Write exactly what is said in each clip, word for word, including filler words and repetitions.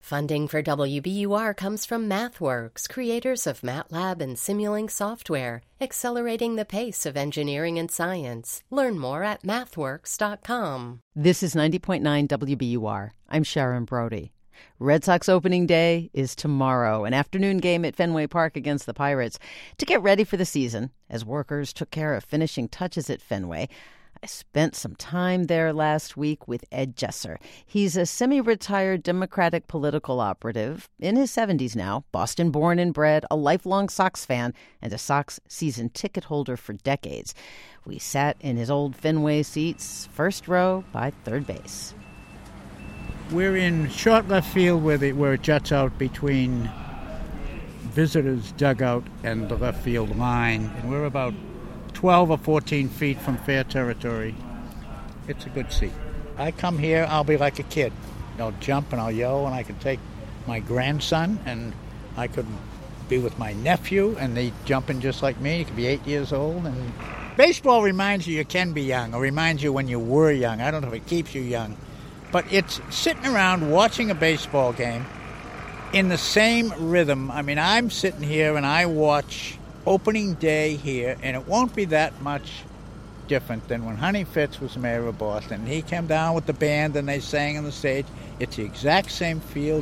Funding for W B U R comes from MathWorks, creators of MATLAB and Simulink software, accelerating the pace of engineering and science. Learn more at mathworks dot com. This is ninety point nine W B U R. I'm Sharon Brody. Red Sox opening day is tomorrow, an afternoon game at Fenway Park against the Pirates. To get ready for the season, as workers took care of finishing touches at Fenway, I spent some time there last week with Ed Jesser. He's a semi-retired Democratic political operative, in his seventies now, Boston-born and bred, a lifelong Sox fan, and a Sox season ticket holder for decades. We sat in his old Fenway seats, first row by third base. We're in short left field where, the, where it juts out between visitors' dugout and the left field line, and we're about twelve or fourteen feet from fair territory. It's a good seat. I come here, I'll be like a kid. I'll jump and I'll yell, and I can take my grandson, and I could be with my nephew, and they jumping just like me. He could be eight years old. And baseball reminds you you can be young, or reminds you when you were young. I don't know if it keeps you young. But it's sitting around watching a baseball game in the same rhythm. I mean, I'm sitting here and I watch opening day here, and it won't be that much different than when Honey Fitz was mayor of Boston. He came down with the band and they sang on the stage. It's the exact same feel.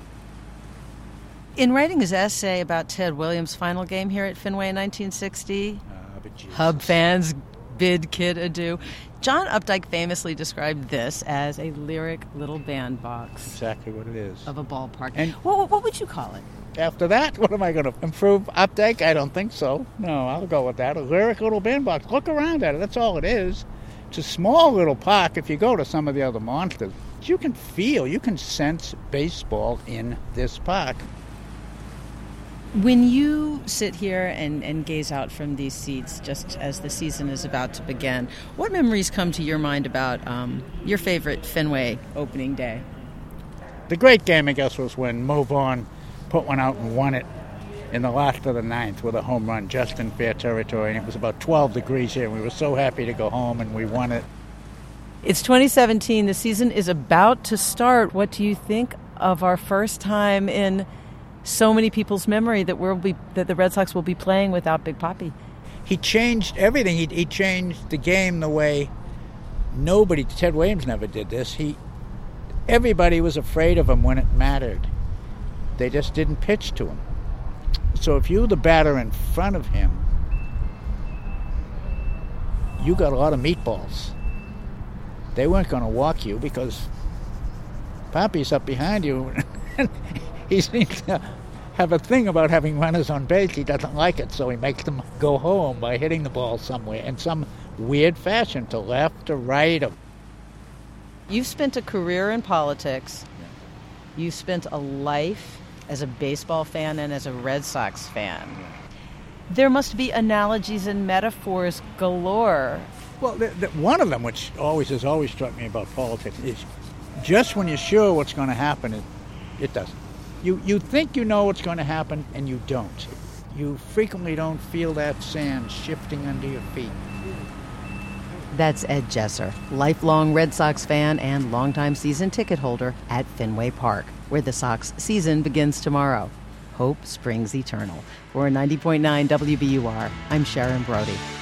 In writing his essay about Ted Williams' final game here at Fenway in nineteen sixty, uh, Hub fans bid Kid adieu. John Updike famously described this as a lyric little bandbox. Exactly what it is. Of a ballpark. And what, what would you call it? After that, what am I going to improve Updike? I don't think so. No, I'll go with that. A lyric little bandbox. Look around at it. That's all it is. It's a small little park. If you go to some of the other monsters, you can feel, you can sense baseball in this park. When you sit here and, and gaze out from these seats just as the season is about to begin, what memories come to your mind about um, your favorite Fenway opening day? The great game, I guess, was when Mo Vaughn put one out and won it in the last of the ninth with a home run just in fair territory. And it was about twelve degrees here. And we were so happy to go home, and we won it. It's twenty seventeen. The season is about to start. What do you think of our first time in so many people's memory that we'll be that the Red Sox will be playing without Big Papi? He changed everything. He, he changed the game the way nobody, Ted Williams never did this. He, everybody was afraid of him when it mattered. They just didn't pitch to him. So if you were the batter in front of him, you got a lot of meatballs. They weren't going to walk you because Papi's up behind you. He seems to have a thing about having runners on base. He doesn't like it, so he makes them go home by hitting the ball somewhere in some weird fashion, to left or right. Or... You've spent a career in politics. You've spent a life as a baseball fan and as a Red Sox fan. There must be analogies and metaphors galore. Well, the, the, one of them, which always has always struck me about politics, is just when you're sure what's going to happen, it, it doesn't. You you think you know what's going to happen, and you don't. You frequently don't feel that sand shifting under your feet. That's Ed Jesser, lifelong Red Sox fan and longtime season ticket holder at Fenway Park, where the Sox season begins tomorrow. Hope springs eternal. For ninety point nine W B U R, I'm Sharon Brody.